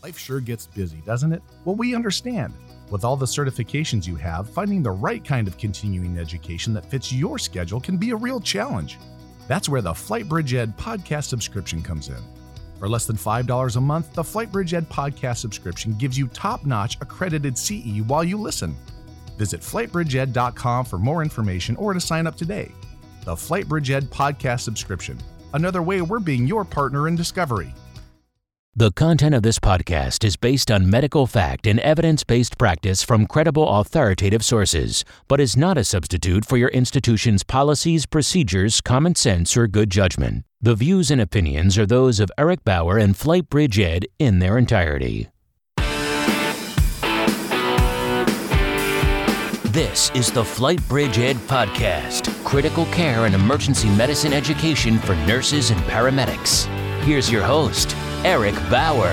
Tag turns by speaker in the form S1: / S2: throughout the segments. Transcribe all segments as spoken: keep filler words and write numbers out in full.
S1: Life sure gets busy, doesn't it? Well, we understand. With all the certifications you have, finding the right kind of continuing education that fits your schedule can be a real challenge. That's where the FlightBridge Ed podcast subscription comes in. For less than five dollars a month, the FlightBridge Ed podcast subscription gives you top-notch accredited C E while you listen. Visit flight bridge ed dot com for more information or to sign up today. The FlightBridge Ed podcast subscription. Another way we're being your partner in discovery.
S2: The content of this podcast is based on medical fact and evidence-based practice from credible authoritative sources, but is not a substitute for your institution's policies, procedures, common sense, or good judgment. The views and opinions are those of Eric Bauer and FlightBridge Ed in their entirety. This is the FlightBridge Ed podcast, critical care and emergency medicine education for nurses and paramedics. Here's your host, Eric Bauer.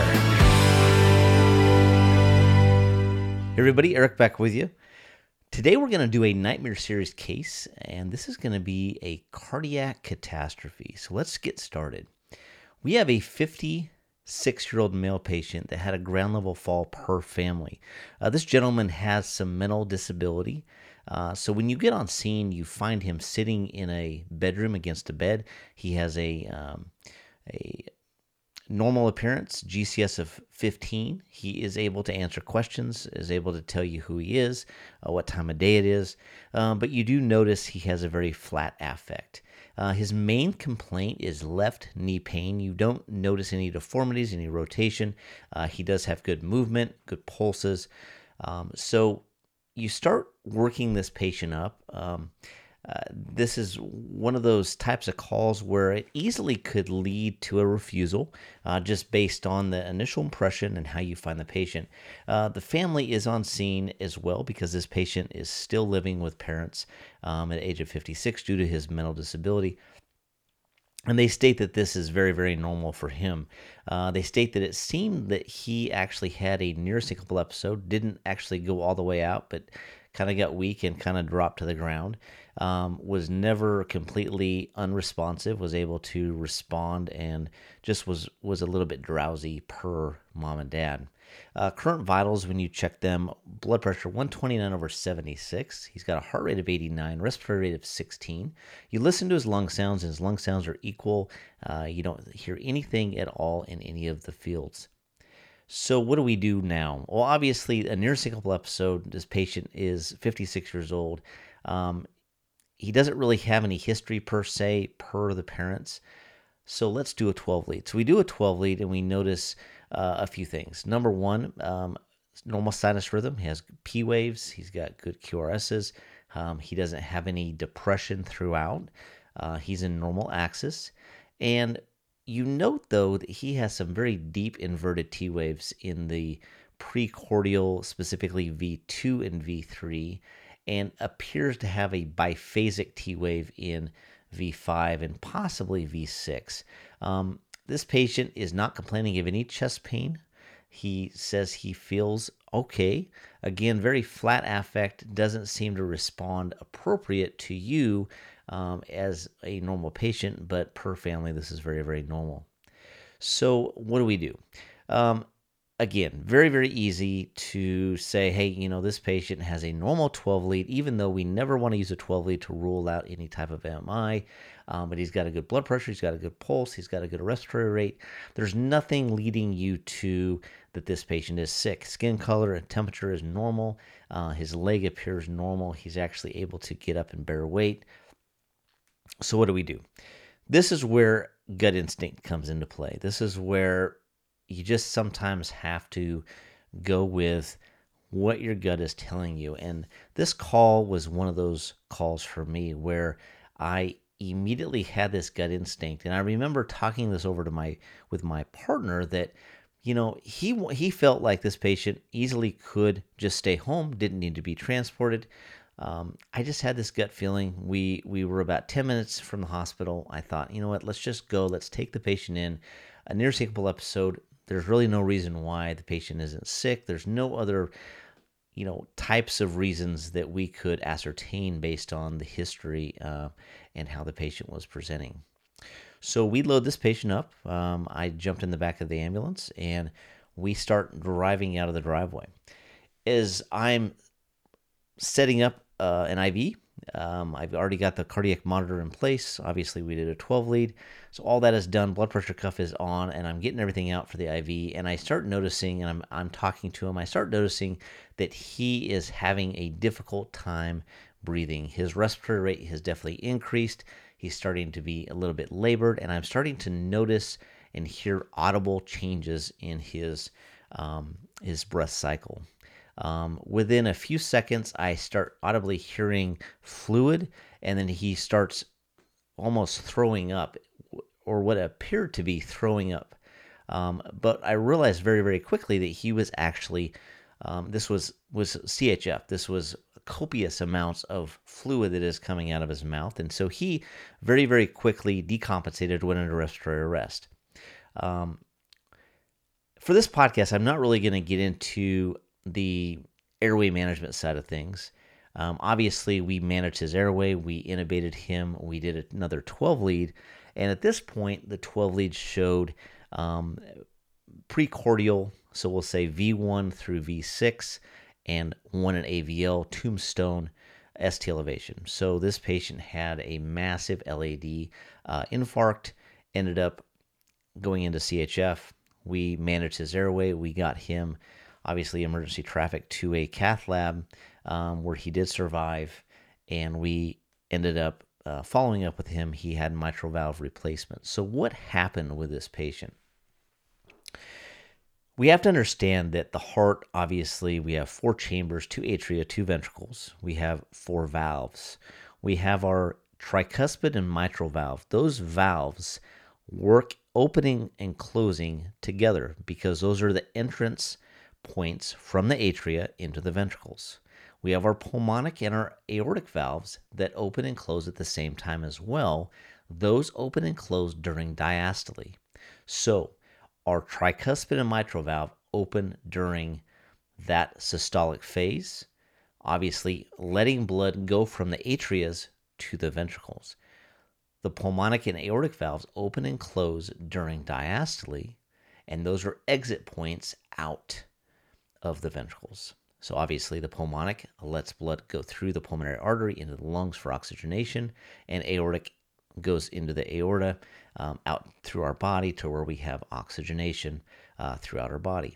S3: Hey everybody, Eric back with you. Today we're going to do a Nightmare Series case, and this is going to be a cardiac catastrophe. So let's get started. We have a fifty-six-year-old male patient that had a ground level fall per family. Uh, this gentleman has some mental disability. Uh, so when you get on scene, you find him sitting in a bedroom against a bed. He has a um, a normal appearance, G C S of fifteen. He is able to answer questions, is able to tell you who he is, uh, what time of day it is, um, but you do notice he has a very flat affect. Uh, his main complaint is left knee pain. You don't notice any deformities, any rotation. Uh, he does have good movement, good pulses. Um, so you start working this patient up. Um, Uh, this is one of those types of calls where it easily could lead to a refusal, uh, just based on the initial impression and how you find the patient. Uh, the family is on scene as well because this patient is still living with parents um, at the age of fifty-six due to his mental disability. And they state that this is very, very normal for him. Uh, they state that it seemed that he actually had a near syncopal episode, didn't actually go all the way out, but kind of got weak and kind of dropped to the ground. Um, was never completely unresponsive, was able to respond, and just was, was a little bit drowsy per mom and dad. Uh, current vitals, when you check them, blood pressure one twenty-nine over seventy-six. He's got a heart rate of eighty-nine, respiratory rate of sixteen. You listen to his lung sounds, and his lung sounds are equal. Uh, you don't hear anything at all in any of the fields. So what do we do now? Well, obviously, a near syncopal episode, this patient is fifty-six years old. Um, he doesn't really have any history per se, per the parents. So let's do a twelve lead. So we do a twelve lead, and we notice uh, a few things. Number one, um, normal sinus rhythm. He has P waves. He's got good Q R Ss. Um, he doesn't have any depression throughout. Uh, he's in normal axis. And you note, though, that he has some very deep inverted T waves in the precordial, specifically V two and V three, and appears to have a biphasic T wave in V five and possibly V six. Um, this patient is not complaining of any chest pain. He says he feels okay. Again, very flat affect, doesn't seem to respond appropriate to you um, as a normal patient, but per family, this is very, very normal. So what do we do? Um, Again, very, very easy to say, hey, you know, this patient has a normal twelve lead, even though we never want to use a twelve lead to rule out any type of M I. Um, but he's got a good blood pressure, he's got a good pulse, he's got a good respiratory rate. There's nothing leading you to that this patient is sick. Skin color and temperature is normal. Uh, his leg appears normal. He's actually able to get up and bear weight. So what do we do? This is where gut instinct comes into play. This is where you just sometimes have to go with what your gut is telling you. And this call was one of those calls for me where I immediately had this gut instinct. And I remember talking this over to my with my partner that, you know, he he felt like this patient easily could just stay home, didn't need to be transported. Um, I just had this gut feeling. We we were about ten minutes from the hospital. I thought, you know what, let's just go. Let's take the patient in. A near syncopal episode. There's really no reason why the patient isn't sick. There's no other, you know, types of reasons that we could ascertain based on the history uh, and how the patient was presenting. So we load this patient up. Um, I jumped in the back of the ambulance, and we start driving out of the driveway. As I'm setting up uh, an I V, um, I've already got the cardiac monitor in place. Obviously, we did a twelve lead. So all that is done. Blood pressure cuff is on, and I'm getting everything out for the I V. And I start noticing, and I'm, I'm talking to him, I start noticing that he is having a difficult time breathing. His respiratory rate has definitely increased. He's starting to be a little bit labored, and I'm starting to notice and hear audible changes in his um, his breath cycle. Um, within a few seconds, I start audibly hearing fluid, and then he starts almost throwing up, or what appeared to be throwing up. Um, but I realized very, very quickly that he was actually, um, this was, was C H F. This was copious amounts of fluid that is coming out of his mouth. And so he very, very quickly decompensated, went into respiratory arrest. Um, for this podcast, I'm not really going to get into the airway management side of things. Um, obviously, we managed his airway. We intubated him. We did another twelve lead. And at this point, the twelve leads showed um, precordial, so we'll say V one through V six, and one in A V L, tombstone S T elevation. So this patient had a massive L A D uh, infarct, ended up going into C H F. We managed his airway. We got him, obviously, emergency traffic to a cath lab um, where he did survive, and we ended up uh, following up with him. He had mitral valve replacement. So what happened with this patient? We have to understand that the heart, obviously, we have four chambers, two atria, two ventricles. We have four valves. We have our tricuspid and mitral valve. Those valves work opening and closing together because those are the entrance points from the atria into the ventricles. We have our pulmonic and our aortic valves that open and close at the same time as well. Those open and close during diastole. So our tricuspid and mitral valve open during that systolic phase, obviously letting blood go from the atrias to the ventricles. The pulmonic and aortic valves open and close during diastole, and those are exit points out of the ventricles. So obviously the pulmonic lets blood go through the pulmonary artery into the lungs for oxygenation, and aortic goes into the aorta, um, out through our body to where we have oxygenation uh, throughout our body.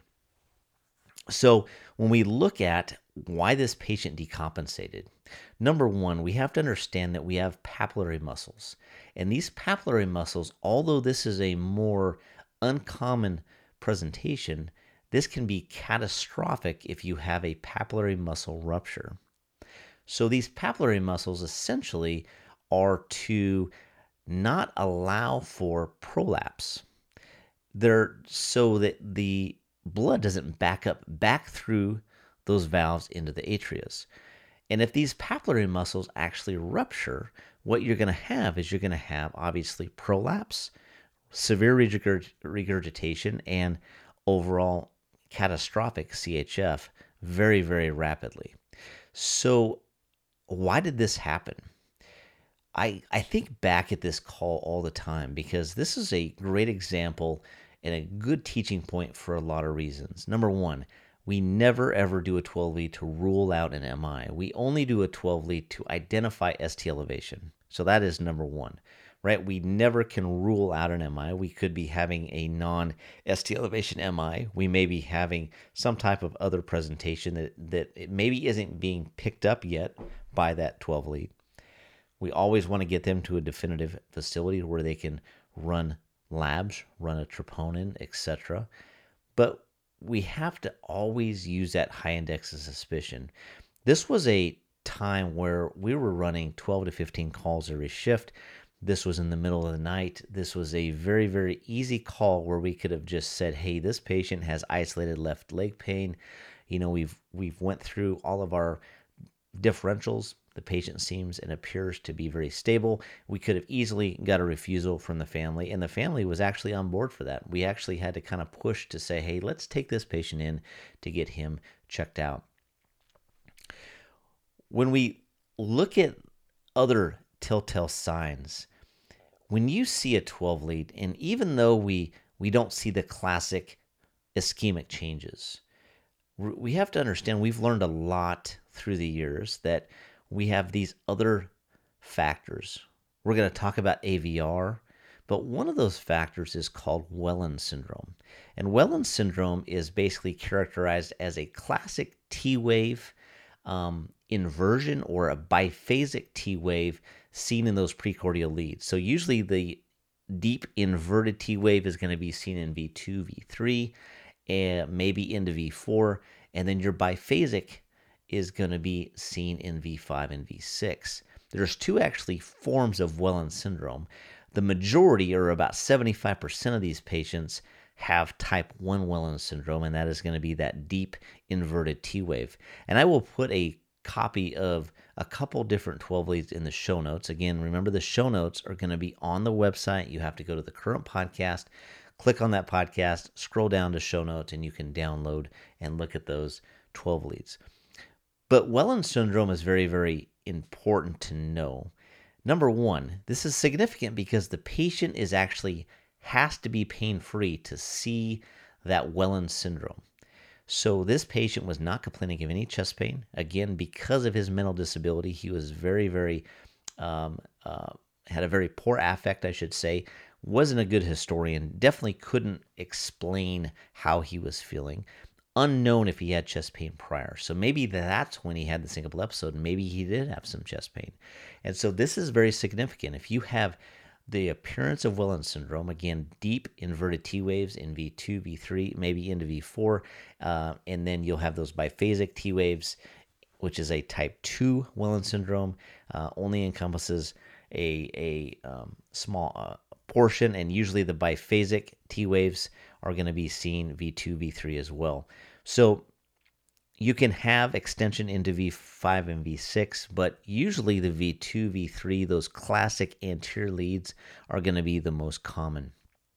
S3: So when we look at why this patient decompensated, number one, we have to understand that we have papillary muscles. And these papillary muscles, although this is a more uncommon presentation, this can be catastrophic if you have a papillary muscle rupture. So these papillary muscles essentially are to not allow for prolapse. They're so that the blood doesn't back up back through those valves into the atrias. And if these papillary muscles actually rupture, what you're going to have is you're going to have obviously prolapse, severe regurg- regurgitation, and overall catastrophic C H F very, very rapidly. So why did this happen? I, I think back at this call all the time because this is a great example and a good teaching point for a lot of reasons. Number one, we never ever do a twelve lead to rule out an M I. We only do a twelve lead to identify S T elevation. So that is number one, right? We never can rule out an M I. We could be having a non-S T elevation M I. We may be having some type of other presentation that, that it maybe isn't being picked up yet by that twelve lead. We always want to get them to a definitive facility where they can run labs, run a troponin, et cetera. But we have to always use that high index of suspicion. This was a time where we were running twelve to fifteen calls every shift. This was in the middle of the night. This was a very, very easy call where we could have just said, hey, this patient has isolated left leg pain. You know, we've we've went through all of our differentials. The patient seems and appears to be very stable. We could have easily got a refusal from the family, and the family was actually on board for that. We actually had to kind of push to say, hey, let's take this patient in to get him checked out. When we look at other telltale signs, when you see a twelve lead, and even though we, we don't see the classic ischemic changes. We have to understand, we've learned a lot through the years that we have these other factors. We're going to talk about A V R, but one of those factors is called Wellens syndrome. And Wellens syndrome is basically characterized as a classic T-wave um, inversion or a biphasic T-wave seen in those precordial leads. So usually the deep inverted T-wave is going to be seen in V two, V three, and maybe into V four, and then your biphasic is going to be seen in V five and V six. There's two actually forms of Wellens syndrome. The majority, or about seventy-five percent of these patients, have type one Wellens syndrome, and that is going to be that deep inverted T-wave. And I will put a copy of a couple different twelve leads in the show notes. Again, remember the show notes are going to be on the website. You have to go to the current podcast, click on that podcast, scroll down to show notes, and you can download and look at those twelve leads. But Wellens syndrome is very, very important to know. Number one, this is significant because the patient is actually has to be pain-free to see that Wellens syndrome. So this patient was not complaining of any chest pain. Again, because of his mental disability, he was very, very, um, uh, had a very poor affect, I should say, wasn't a good historian, definitely couldn't explain how he was feeling. Unknown if he had chest pain prior. So maybe that's when he had the syncopal episode. Maybe he did have some chest pain. And so this is very significant. If you have the appearance of Wellens syndrome, again, deep inverted T waves in V two, V three, maybe into V four, uh, and then you'll have those biphasic T waves, which is a type two Wellens syndrome, uh, only encompasses a, a um, small uh, portion, and usually the biphasic T waves are going to be seen V two, V three as well. So you can have extension into V five and V six, but usually the V two, V three, those classic anterior leads are going to be the most common.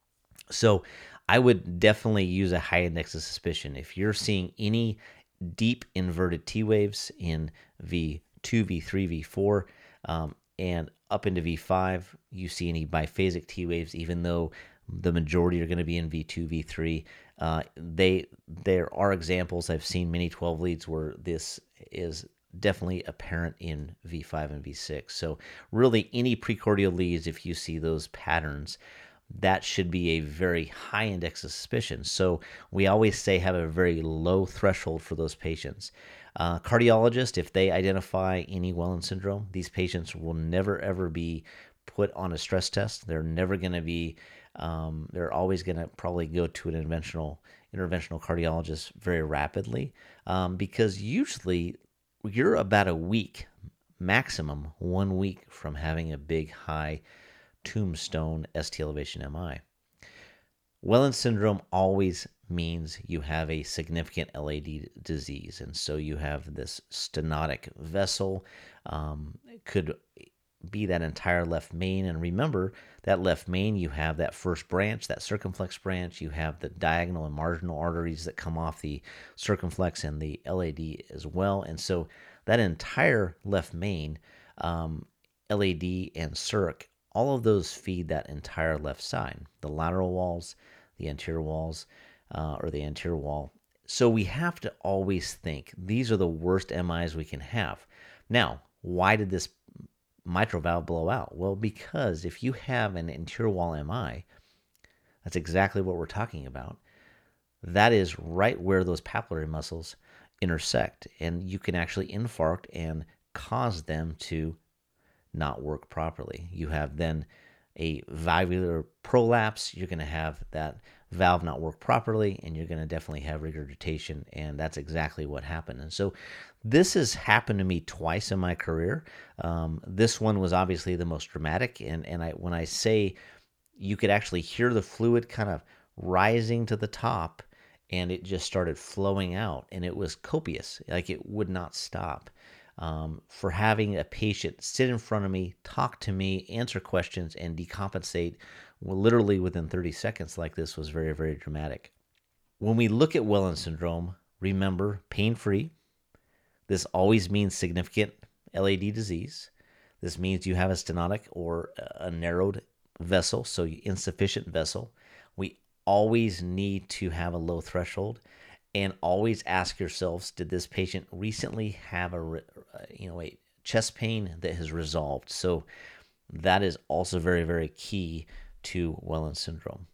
S3: So I would definitely use a high index of suspicion. If you're seeing any deep inverted T waves in V two, V three, V four, um, and up into V five, you see any biphasic T waves, even though the majority are going to be in V two, V three. Uh, they there are examples. I've seen many twelve leads where this is definitely apparent in V five and V six. So really any precordial leads, if you see those patterns, that should be a very high index of suspicion. So we always say have a very low threshold for those patients. Uh, cardiologist, if they identify any Wellens syndrome, these patients will never ever be put on a stress test. They're never going to be Um, they're always going to probably go to an interventional interventional cardiologist very rapidly um, because usually you're about a week, maximum one week from having a big high tombstone S T elevation M I. Wellens syndrome always means you have a significant L A D disease, and so you have this stenotic vessel. Um, it could be that entire left main, and remember that left main, you have that first branch, that circumflex branch, you have the diagonal and marginal arteries that come off the circumflex and the L A D as well, and so that entire left main, um, L A D and circ, all of those feed that entire left side, the lateral walls, the anterior walls, uh, or the anterior wall. So we have to always think these are the worst M Is we can have. Now, why did this mitral valve blow out? Well, because if you have an anterior wall M I, that's exactly what we're talking about. That is right where those papillary muscles intersect, and you can actually infarct and cause them to not work properly. You have then a valvular prolapse. You're going to have that valve not work properly, and you're going to definitely have regurgitation, and that's exactly what happened. And so this has happened to me twice in my career. Um, this one was obviously the most dramatic, and, and I when I say you could actually hear the fluid kind of rising to the top, and it just started flowing out, and it was copious, like it would not stop. Um, for having a patient sit in front of me, talk to me, answer questions, and decompensate well, literally within thirty seconds like this was very, very dramatic. When we look at Wellens syndrome, remember, pain-free. This always means significant L A D disease. This means you have a stenotic or a narrowed vessel, so insufficient vessel. We always need to have a low threshold, and always ask yourselves, did this patient recently have a, you know, a chest pain that has resolved? So that is also very, very key to Wellens syndrome.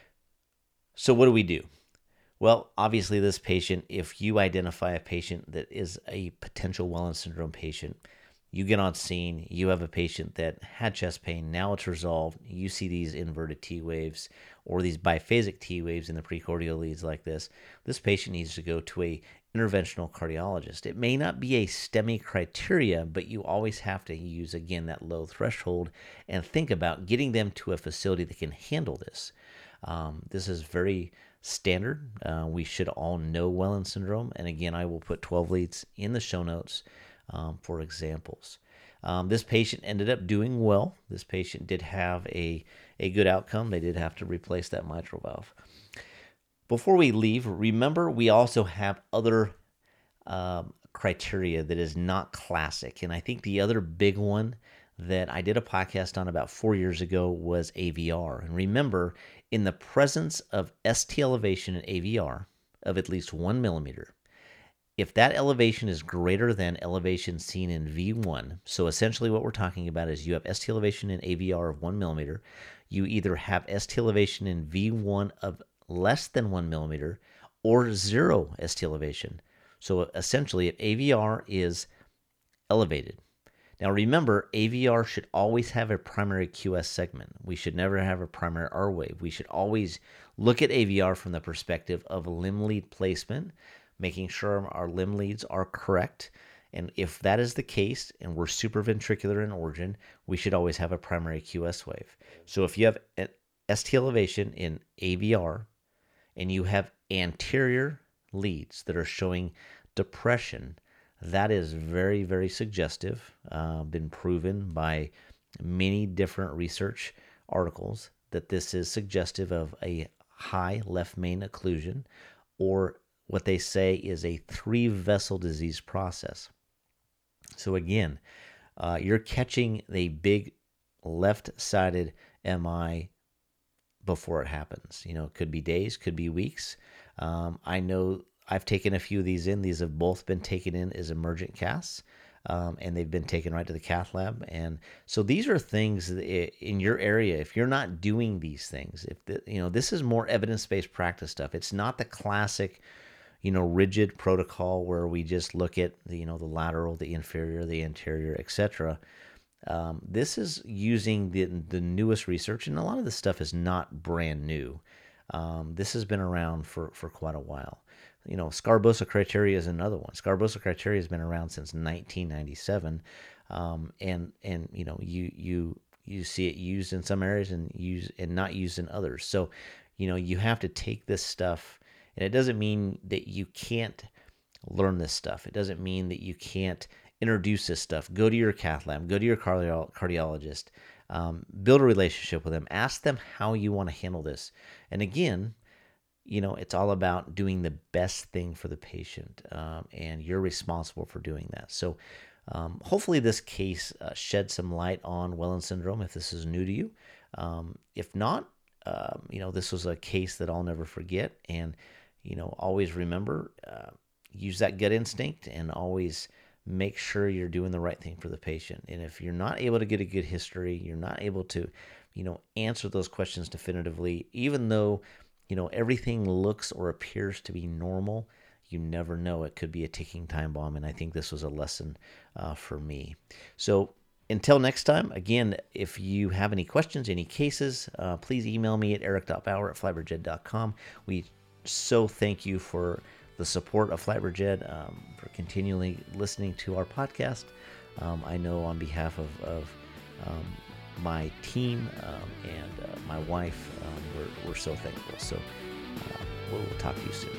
S3: So what do we do? Well, obviously this patient, if you identify a patient that is a potential Wellens syndrome patient, you get on scene, you have a patient that had chest pain, now it's resolved, you see these inverted T waves or these biphasic T waves in the precordial leads like this, this patient needs to go to a interventional cardiologist. It may not be a STEMI criteria, but you always have to use, again, that low threshold and think about getting them to a facility that can handle this. Um, this is very standard. Uh, we should all know Wellens syndrome. And again, I will put twelve leads in the show notes um, for examples. Um, this patient ended up doing well. This patient did have a, a good outcome. They did have to replace that mitral valve. Before we leave, remember we also have other um, criteria that is not classic. And I think the other big one that I did a podcast on about four years ago was A V R. And remember, in the presence of S T elevation in A V R of at least one millimeter, if that elevation is greater than elevation seen in V one, so essentially what we're talking about is you have S T elevation in A V R of one millimeter, you either have S T elevation in V one of less than one millimeter or zero S T elevation. So essentially, if A V R is elevated. Now remember, A V R should always have a primary Q S segment. We should never have a primary R wave. We should always look at A V R from the perspective of limb lead placement, making sure our limb leads are correct. And if that is the case, and we're supraventricular in origin, we should always have a primary Q S wave. So if you have an S T elevation in A V R, and you have anterior leads that are showing depression, that is very, very suggestive, uh, been proven by many different research articles that this is suggestive of a high left main occlusion, or what they say is a three-vessel disease process. So again, uh, you're catching the big left-sided M I before it happens. You know, it could be days, could be weeks. Um, I know I've taken a few of these in. These have both been taken in as emergent casts, um, and they've been taken right to the cath lab. And so these are things that in your area, if you're not doing these things, if the, you know, this is more evidence-based practice stuff. It's not the classic, you know, rigid protocol where we just look at the, you know, the lateral, the inferior, the anterior, et cetera. Um, this is using the the newest research, and a lot of this stuff is not brand new. Um, this has been around for, for quite a while. You know, Sgarbossa criteria is another one. Sgarbossa criteria has been around since nineteen ninety-seven, um, and and you know you you you see it used in some areas and use and not used in others. So, you know, you have to take this stuff, and it doesn't mean that you can't learn this stuff. It doesn't mean that you can't introduce this stuff. Go to your cath lab. Go to your cardio- cardiologist. Um, build a relationship with them. Ask them how you want to handle this. And again, you know, it's all about doing the best thing for the patient, um, and you're responsible for doing that. So um, hopefully this case uh, sheds some light on Wellens syndrome if this is new to you. Um, if not, um, you know, this was a case that I'll never forget. And, you know, always remember, uh, use that gut instinct and always make sure you're doing the right thing for the patient. And if you're not able to get a good history, you're not able to, you know, answer those questions definitively, even though, you know, everything looks or appears to be normal, you never know. It could be a ticking time bomb. And I think this was a lesson uh, for me. So until next time, again, if you have any questions, any cases, uh, please email me at eric dot bauer at flightbridgeed dot com. We so thank you for the support of Flightbridgeed, um, for continually listening to our podcast. Um, I know on behalf of, of um, my team um, and uh, my wife, um, we're, we're so thankful. So uh, we'll, we'll talk to you soon.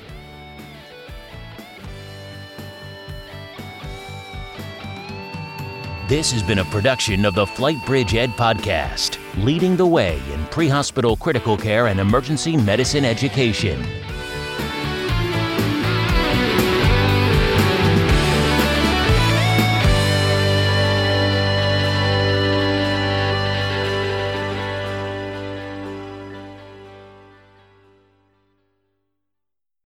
S2: This has been a production of the Flightbridgeed podcast, leading the way in pre-hospital critical care and emergency medicine education.